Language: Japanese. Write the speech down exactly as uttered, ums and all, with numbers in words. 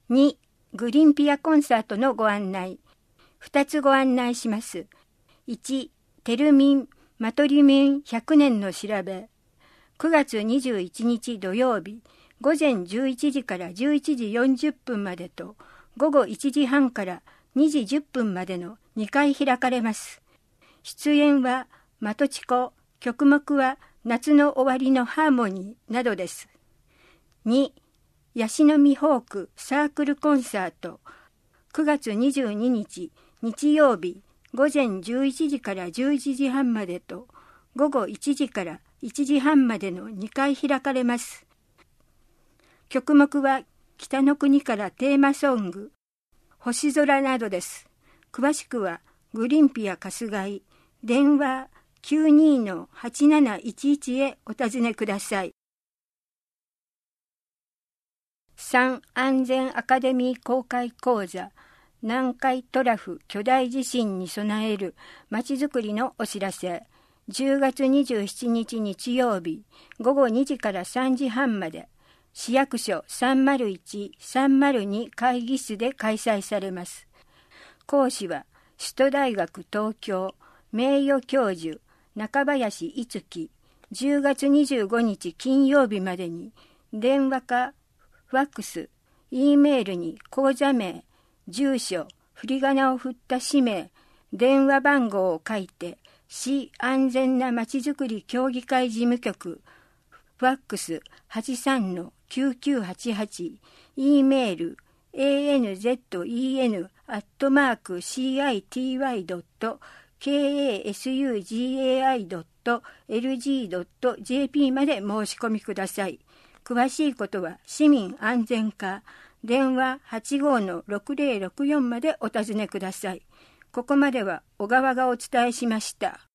に、グリンピアコンサートのご案内。ふたつご案内します。いち、テルミン・マトリミンひゃくねんの調べ。くがつにじゅういちにち土曜日、午前じゅういちじからじゅういちじよんじゅっぷんまでと、午後いちじはんからにじじゅっぷんまでのにかい開かれます。出演はマトチコ、曲目は夏の終わりのハーモニーなどです。に、ヤシの実ホークサークルコンサート。くがつにじゅうににち日曜日、午前じゅういちじからじゅういちじはんまでと、午後いちじからいちじはんまでのにかい開かれます。曲目は北の国からテーマソング、星空などです。詳しくはグリンピア春日井、電話 きゅうにーのはちなないちいち へお尋ねください。さん、安全アカデミー公開講座、南海トラフ巨大地震に備えるまちづくりのお知らせ。じゅうがつにじゅうしちにち日曜日、ごごにじからさんじはんまで、市役所さんまるいち、さんまるに会議室で開催されます。講師は、首都大学東京名誉教授中林いつき。じゅうがつにじゅうごにち金曜日までに、電話かファックス、Eメールに講座名、住所、振り仮名を振った氏名、電話番号を書いて、市安全なまちづくり協議会事務局、ファックス はちさんのきゅうきゅうはちはち、Eメール、エーエヌゼットイーエヌ アットマーク シーアイティーワイ ドット ケーエーエスユージーエーアイ ドット エルジー ドット ジェーピー まで申し込みください。詳しいことは市民安全課、電話 はちごのろくぜろろくよん までお尋ねください。ここまでは小川がお伝えしました。